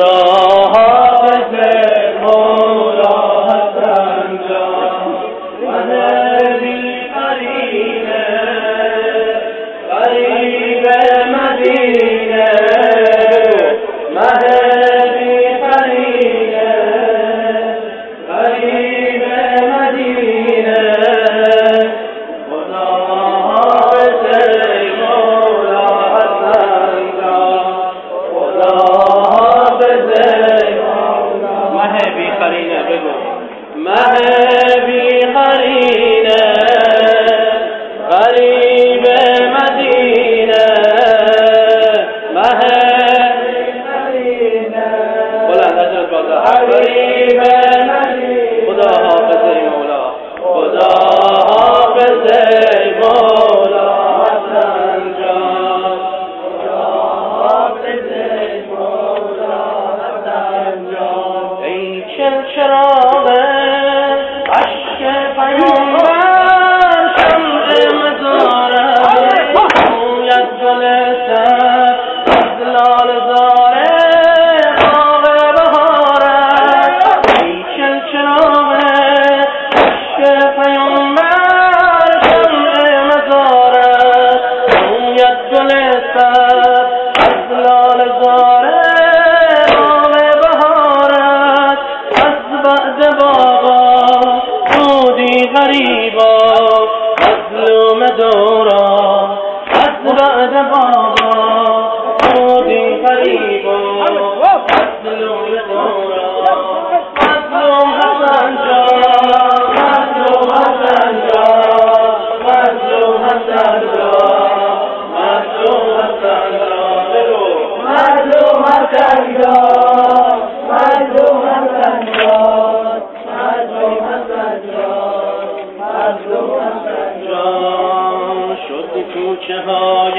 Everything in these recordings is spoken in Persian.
خدا حافظ مولا حسن جان مهدی قرینه غریب مدینه مهدی قرینه غریب مدینه خدا حافظ مولا حسن جان خدا حافظ مولا مهدی قرینه بگو مهدی قرینه غریب مدینه مهدی قرینه بلند حضرت بالا غریب مدینه خدا حافظ مولا خدا حافظ مولا حسن جان خدا حافظ مولا حسن جان ای چراغ عشق پیامبر شمع مزارت رویت گل سر از لاله زاره باغ بهارت ای چراغ عشق پیامبر شمع مزارت رویت گل سر از لاله زاره باغ بهارت از بعد بابا رودی غریبا مظلوم دورا از بعد بابا رودی غریبا مظلوم دورا مظلوم حسن جان مظلوم حسن جان مظلوم حسن جان مظلوم حسن جان مظلوم حسن جان مظلوم حسن جان مظلوم حسن جان مظلوم حسن جان شد کوچه های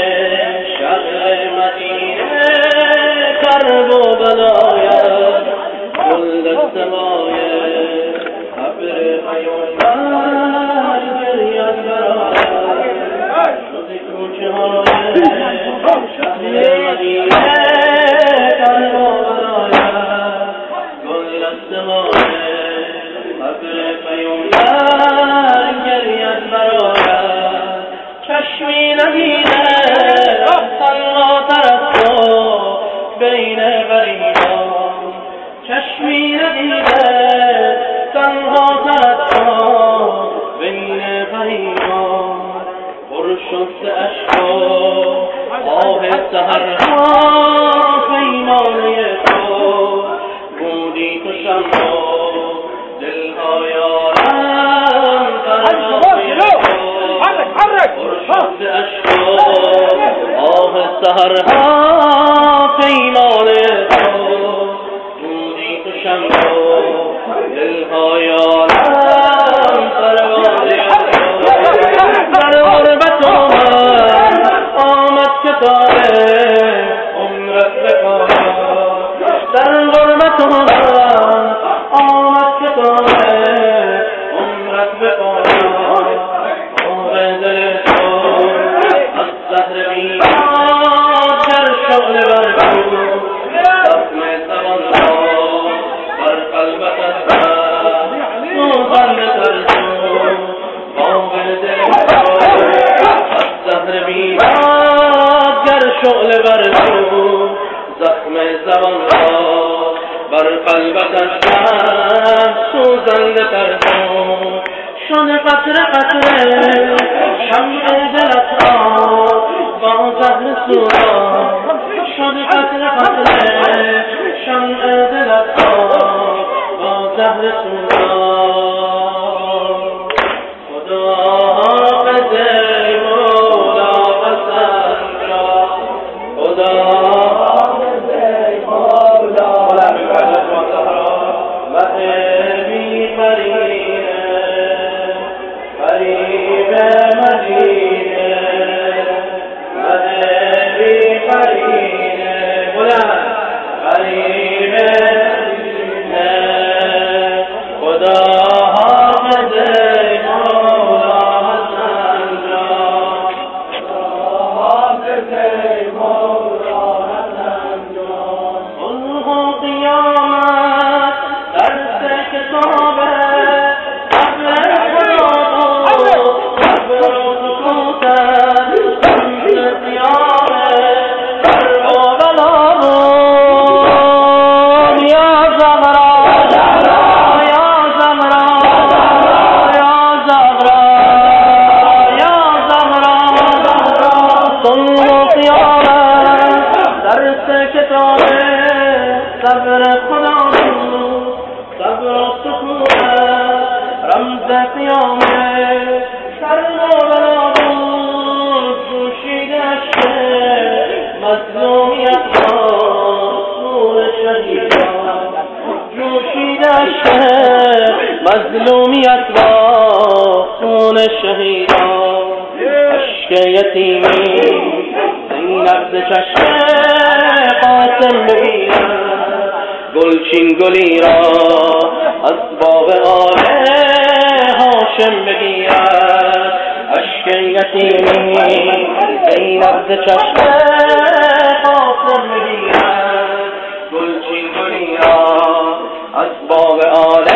شهر مدینه کرب و بلایت گل سمایت ابر پیامبر گریت برآید شد کوچه های شهر مدینه کرب و بلایت گل سمایت ابر پیامبر گریت برآید چشمی ندیده تنها تر از تو بین غریبان چشمی ندیده تنها تر از تو بین غریبان پر شد ز اشک و آه سحرها پیمانه تو بودی تو شمع و دلها یارم فرمانه تو پر شد ز اشک و آه سحرها پیمانه تو بودی تو شمع و دلها یارم پروانه تو در غربت آمد کتاب عمرت بکارم در غربت آمد کتاب عمرت بکارم آه دل تو از زهر بیمار در شعله بر تو زخم زبان را بر قلبت از سوزنده تر تو باغ دل تو از زهر بیمار در شعله بر تو زخم زبان را بر قلبت از سوزنده تر تو شد قطره قطره شمع دلت را با زهر سوزان شد قطره قطره شمع دلت را با زهر سوزان خدا حافظ مولا حسن جان خدا حافظ مولا مهدی قرینه غریب مدینه مهدی قرینه بلند غریب مدینه صبر خدا بود، صبر و سکونت رمز قیامه، شرم و بلا بود جوشیده اشک مظلومیت را خون شهیدان، جوشیده اشک مظلومیت را خون شهیدان. اشک یتیمی زینب ز چشم قاسم ببیند، گلچین گلی را از باغ آل هاشم بگیرد. اشک یتیمی زینب ز چشم قاسم ببیند، گلچین گلی را از باغ آل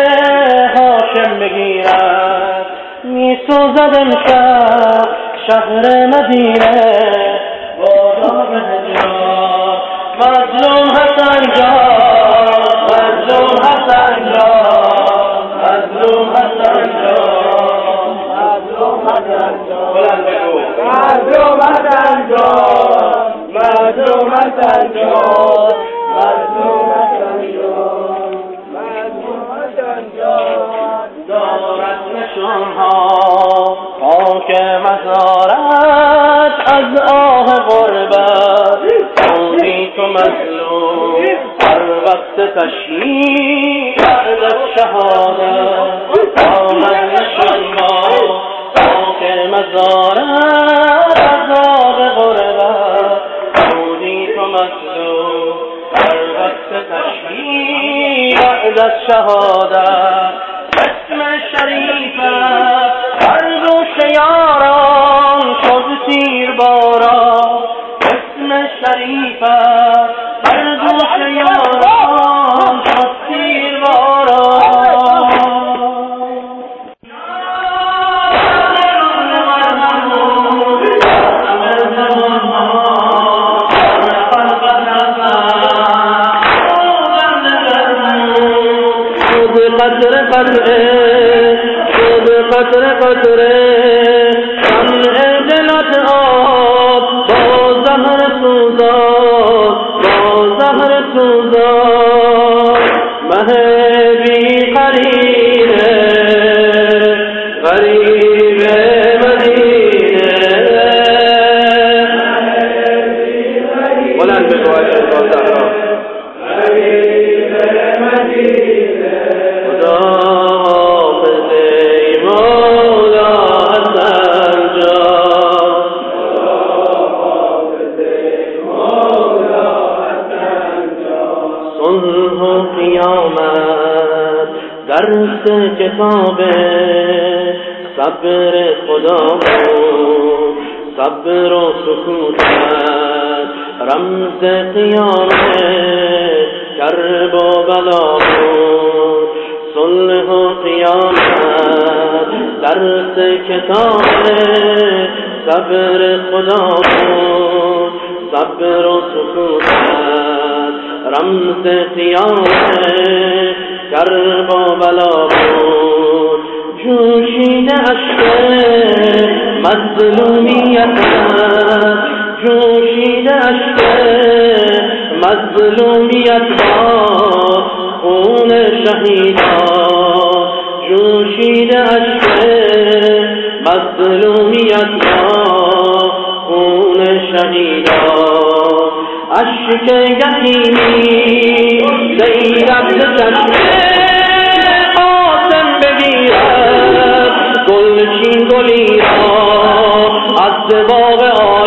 هاشم بگیرد. می سوزد امشب شهر مدینه با داغ هجران، مظلوم حسن جان، مظلوم حسن جان، مظلوم حسن جان، مظلوم حسن جان، بلند بگو مظلوم حسن جان، مظلوم حسن جان، مظلوم حسن جان، مظلوم حسن جان. دارد نشانها خاک مزارت از آه غربت، خونی تو مظلوم هر وقت تشییع بعد از شهادت. دارد نشانها خاک مزارت از آه غربت، خونی تو مظلوم هر وقت تشییع بعد از شهادت. اسم شریفت هر گوش یاران شد تیر باران، اسم شریفت هر گوش یاران شد تیر باران. قطره قطره شد قطره قطره شمع دلت آب با زهر سوزان، با زهر سوزان. مه بی قرینه غریب مدینه، بلند بگو عشق با زهرا، غریب مدینه. صلح و قیامت درس کتاب صبر خدا بود، صبر و سکوتت رمز قیامت کرب و بلا بود. صلح و قیامت درس کتاب صبر خدا بود، صبر و سکوتت رمز قیامت کرب و بلا بود. جوشیده اشک مظلومیت، جوشیده اشک مظلومیت با خون شهیدان، جوشیده اشک مظلومیت با خون شهیدان. اشک یتیمی زینب ز چشم قاسم بگیرد، گلچین گلی را از باغ آل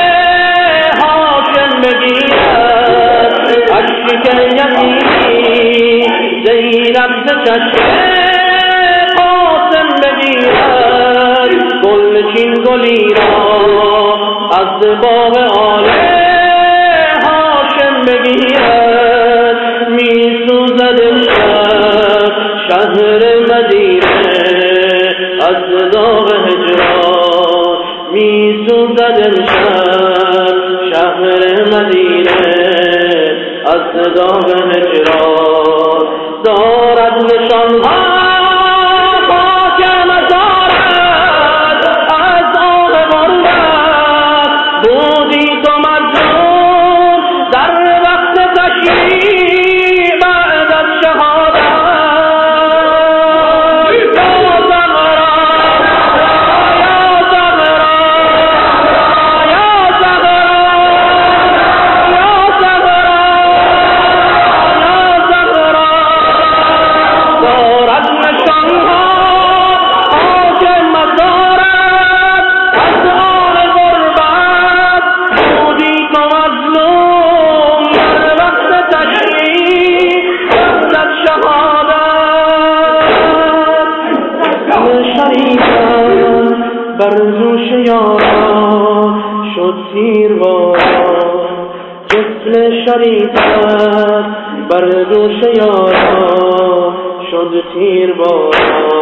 هاشم بگیرد. اشک یتیمی زینب ز چشم قاسم بگیرد، گلچین گلی را از باغ آل بگیرد. می سوزد امشب شهر مدینه از داغ هجران، می سوزد امشب شهر مدینه از داغ هجران. دارد نشانها خاک مزارت از آه غربت، بودی تو مظلوم در وقت تشییع بر دوش یاران شد تیرباران، جسم شریفت بر دوش یاران شد تیرباران.